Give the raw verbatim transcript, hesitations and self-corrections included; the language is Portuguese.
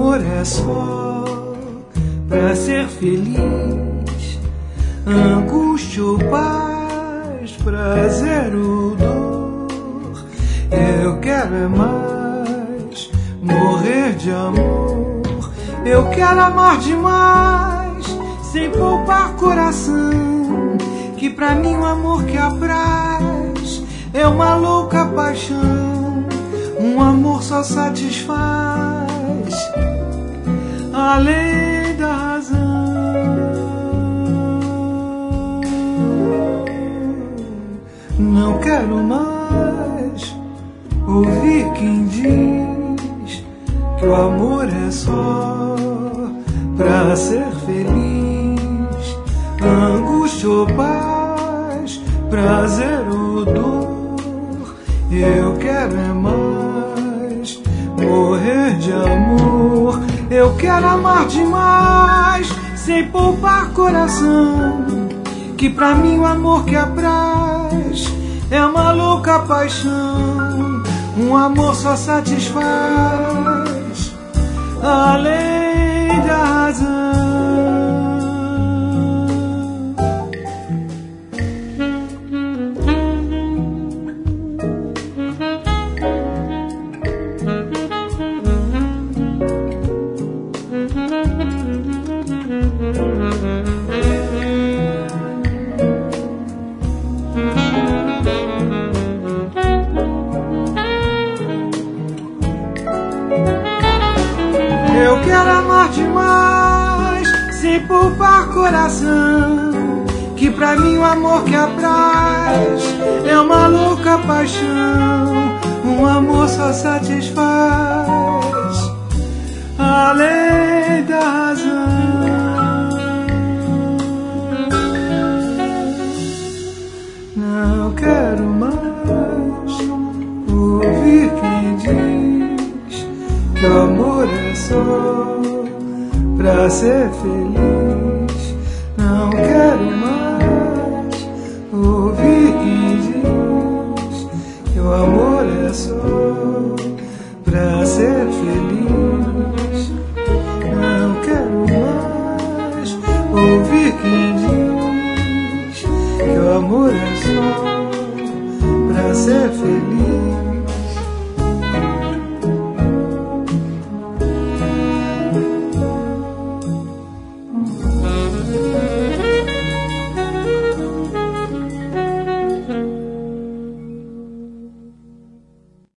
amor é só pra ser feliz, angústia ou paz, prazer ou dor. Eu quero é mais morrer de amor. Eu quero amar demais, sem poupar coração, que pra mim o amor que apraz é uma louca paixão. Um amor só satisfaz além da razão. Não quero mais ouvir quem diz que o amor é só pra ser feliz, angústia ou paz, prazer ou dor. Eu quero é mais morrer de amor. Eu quero amar demais, sem poupar coração, que pra mim o amor que apraz é uma louca paixão. Um amor só satisfaz além da razão. Eu quero amar demais, sem poupar coração, que pra mim o amor que apraz é uma louca paixão. Um amor só satisfaz além da razão. Não quero mais ouvir quem diz que o amor é só pra ser feliz. Não quero mais ouvir quem diz que o amor é só pra ser feliz. Não quero mais ouvir quem diz que o amor é só pra ser feliz.